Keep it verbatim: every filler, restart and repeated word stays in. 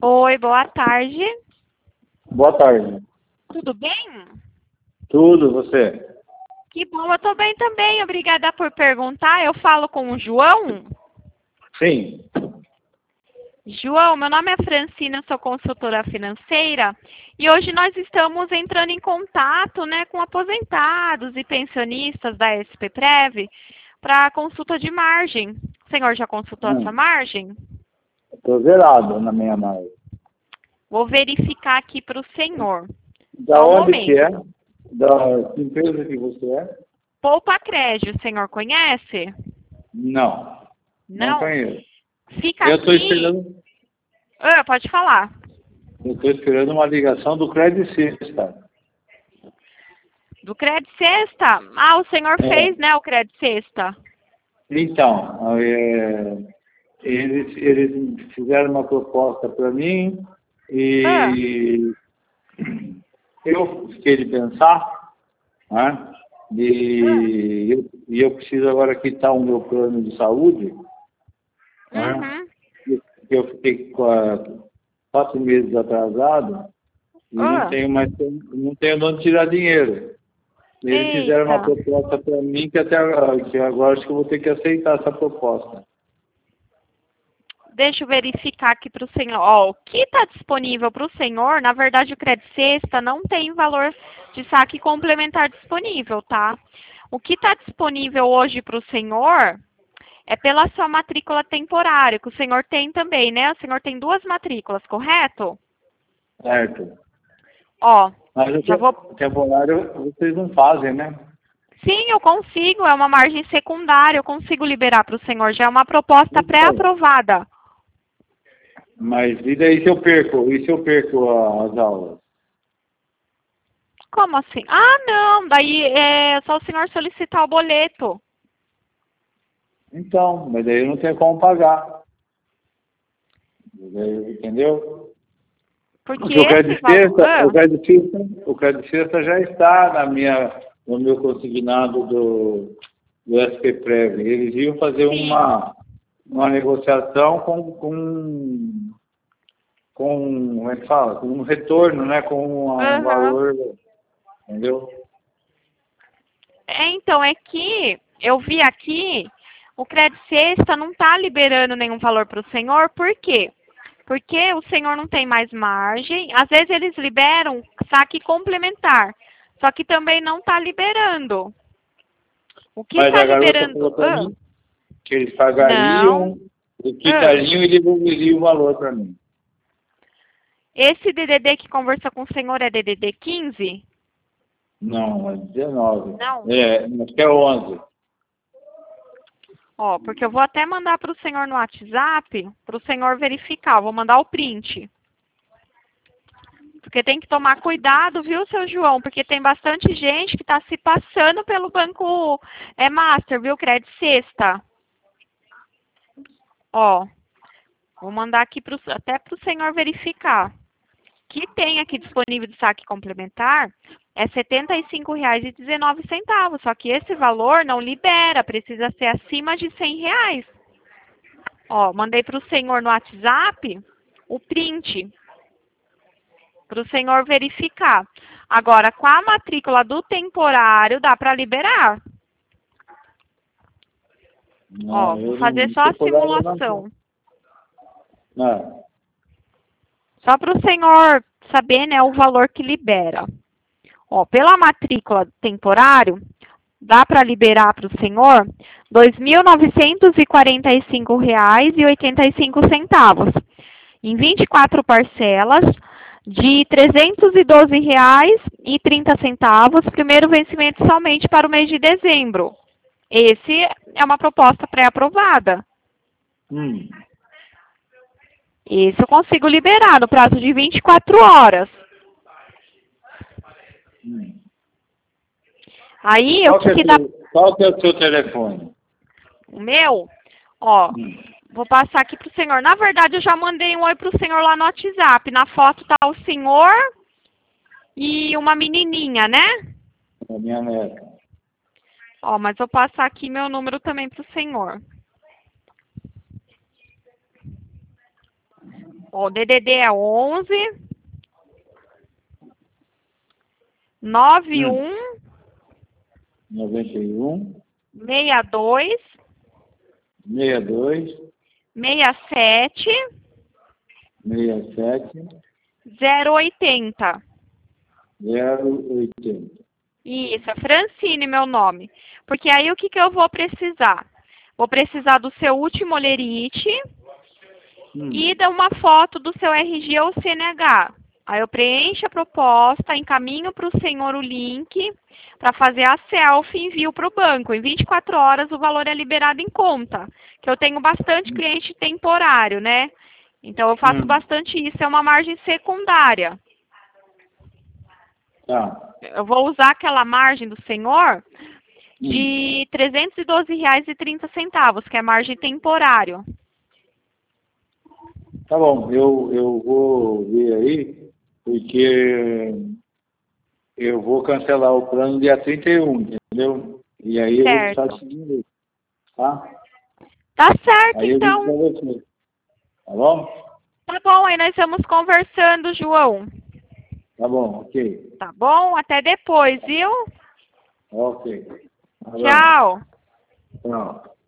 Oi, boa tarde. Boa tarde. Tudo bem? Tudo, você? Que bom, eu tô bem também. Obrigada por perguntar. Eu falo com o João. Sim. João, meu nome é Francina, sou consultora financeira e hoje nós estamos entrando em contato, né, com aposentados e pensionistas da S P Prev para consulta de margem. O senhor já consultou essa Hum. margem? Estou zerado na minha mãe. Vou verificar aqui para o senhor. Da Só um onde que é? momento. Da que empresa que você é? Poupa Crédito, o senhor conhece? Não. Não Não? conheço. Fica Eu estou aqui. esperando, Ah, pode falar. eu estou esperando uma ligação do Credit Sexta. Do Crédito Sexta? Ah, o senhor É. fez, né, o Crédito Sexta? Então, é, eles, eles fizeram uma proposta para mim Ah, e eu fiquei de pensar, né? ah, E eu, e eu preciso agora quitar o meu plano de saúde, né? uhum, Eu fiquei com a- quatro meses atrasado e não ah, tenho mais não tenho de onde tirar dinheiro. E eles fizeram uma eita. proposta para mim que até agora, que agora acho que eu vou ter que aceitar essa proposta. Deixa eu verificar aqui para o senhor. Ó, o que está disponível para o senhor, na verdade o Crédito Sexta não tem valor de saque complementar disponível, tá? O que está disponível hoje para o senhor é pela sua matrícula temporária, que o senhor tem também, né? O senhor tem duas matrículas, correto? Certo. Ó, Mas o já te- vou. o temporário vocês não fazem, né? Sim, eu consigo, é uma margem secundária, eu consigo liberar para o senhor, já é uma proposta Então, pré-aprovada. mas e daí se eu perco? E se eu perco a- as aulas? Como assim? Ah, não, daí é só o senhor solicitar o boleto. Então, mas daí eu não tenho como pagar. Daí, entendeu? Porque Porque o esse crédito valor. sexta, o Ah, crédito sexta, o crédito sexta já está na minha, no meu consignado do, do S P Prev. Eles iam fazer sim. uma, uma negociação com, com, com, como é que fala? Com um retorno, né? Com uma- um Aham. valor, entendeu? É, então, é que eu vi aqui, o Crédito Sexta não está liberando nenhum valor para o senhor, por quê? Porque o senhor não tem mais margem, às vezes eles liberam saque complementar, só que também não está liberando. O que Mas está a garota liberando? falou para Ah, mim que eles não. pagariam, e Ah, quitariam e devolveriam o valor para mim. esse D D D que conversa com o senhor é D D D quinze? Não, é dezenove. Não. É, acho que é onze. Ó, porque eu vou até mandar para o senhor no WhatsApp, para o senhor verificar. Eu vou mandar o print. Porque tem que tomar cuidado, viu, seu João? Porque tem bastante gente que está se passando pelo banco é Master, viu? Crédito Sexta. Ó, vou mandar aqui pro, até para o senhor verificar. Que tem aqui disponível de saque complementar é setenta e cinco reais e dezenove centavos. Só que esse valor não libera, precisa ser acima de cem reais. Ó, mandei para o senhor no WhatsApp o print para o senhor verificar. Agora, com a matrícula do temporário, dá para liberar. Ó, Não, vou eu fazer não só a temporário não. simulação. Não. Só para o senhor saber, né, o valor que libera. Ó, pela matrícula temporário, dá para liberar para o senhor dois mil novecentos e quarenta e cinco reais e oitenta e cinco centavos. Em vinte e quatro parcelas de trezentos e doze reais e trinta centavos, primeiro vencimento somente para o mês de dezembro. Esse é uma proposta pré-aprovada. Hum. Esse eu consigo liberar no prazo de vinte e quatro horas. Hum. Aí, o Qual, que que é que dá... seu, qual que é o seu telefone? O meu, ó, Hum. vou passar aqui pro senhor. Na verdade, eu já mandei um oi pro senhor lá no WhatsApp. Na foto tá o senhor e uma menininha, né? A minha neta. Ó, mas vou passar aqui meu número também pro senhor. Ó, o D D D é onze, nove um, noventa e um, seis dois, sessenta e dois, seis sete, sessenta e sete, zero oitenta. zero oitenta. Isso, é Francine meu nome. Porque aí o que, que eu vou precisar? Vou precisar do seu último olerite Hum. e de uma foto do seu R G ou C N H. Aí eu preencho a proposta, encaminho para o senhor o link para fazer a selfie e envio para o banco. Em vinte e quatro horas o valor é liberado em conta. Que eu tenho bastante cliente temporário, né? Então eu faço Hum. bastante isso, é uma margem secundária. Tá. Eu vou usar aquela margem do senhor Hum. de trezentos e doze reais e trinta centavos, que é margem temporário. Tá bom, eu, eu vou ver aí, porque eu vou cancelar o plano dia trinta e um, entendeu? E aí eu vou precisar Certo. desse dinheiro, tá? Tá certo, Aí eu então. digo pra você, tá bom? Tá bom, aí nós vamos conversando, João. Tá bom, ok. Tá bom? Até depois, viu? Ok. Tá bom. Tchau. Tchau.